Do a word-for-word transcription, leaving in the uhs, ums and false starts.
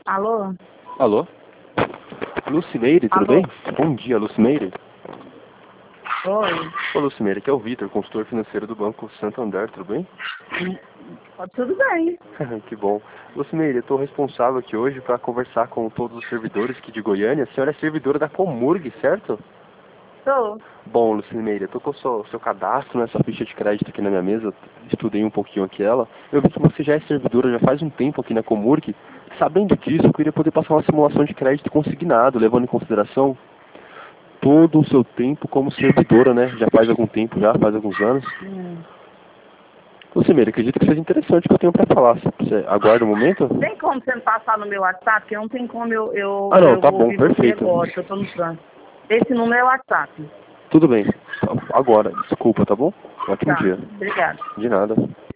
Alô? Alô? Lucimeire, tudo Alô? bem? Bom dia, Lucimeire. Oi. Ô, Lucimeire, aqui é o Vitor, consultor financeiro do Banco Santander, tudo bem? Tá tudo bem. Que bom. Lucimeire, eu estou responsável aqui hoje para conversar com todos os servidores aqui de Goiânia. A senhora é servidora da Comurg, certo? Tô. Bom, Lucimeire, eu estou com o seu, seu cadastro nessa ficha de crédito aqui na minha mesa, estudei um pouquinho aqui ela. Eu vi que você já é servidora já faz um tempo aqui na Comurg. Sabendo disso, eu queria poder passar uma simulação de crédito consignado, levando em consideração todo o seu tempo como servidora, né? Já faz algum tempo, já faz alguns anos. Hum. Lucimeire, acredito que seja interessante o que eu tenho para falar. Você aguarda um momento? Tem como você me passar no meu WhatsApp? Porque não tem como eu, eu, Ah, não, eu tá bom, ouvir você perfeito. agora, que eu tô no trânsito. Esse número é o WhatsApp. Tudo bem. Agora, desculpa, tá bom? Ótimo Tá. dia. Obrigada. De nada.